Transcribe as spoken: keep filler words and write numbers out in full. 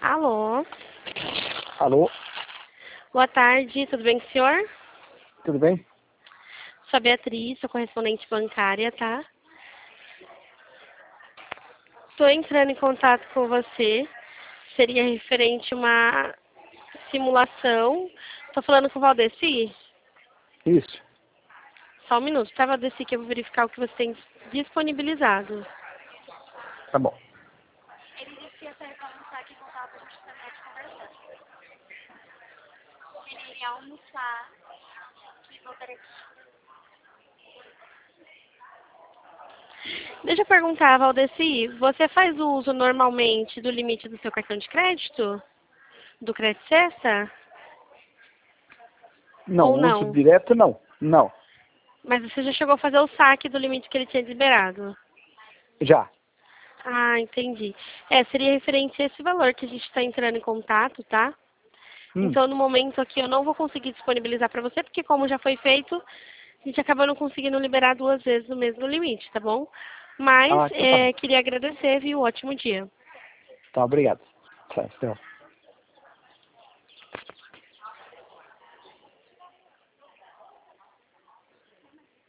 Alô? Alô? Boa tarde, tudo bem com o senhor? Tudo bem? Sou a Beatriz, sou correspondente bancária, tá? Estou entrando em contato com você. Seria referente a uma simulação. Estou falando com o Valdeci? Isso. Só um minuto, tá, Valdeci, que eu vou verificar o que você tem disponibilizado. Tá bom. Ele disse que ia sair para almoçar aqui com o a gente terminar de conversar. Ele iria almoçar e voltaria. Deixa eu perguntar, Valdeci, você faz uso normalmente do limite do seu cartão de crédito? Do Crédito Cesta? Não, Ou uso não? direto não. Não. Mas você já chegou a fazer o saque do limite que ele tinha liberado? Já. Ah, entendi. É, seria referente a esse valor que a gente está entrando em contato, tá? Hum. Então, no momento aqui, eu não vou conseguir disponibilizar para você, porque como já foi feito, a gente acabou não conseguindo liberar duas vezes o mesmo limite, tá bom? Mas, Ah, então tá bom. é, queria agradecer, viu? Ótimo dia. Tá, obrigado. Tá, então.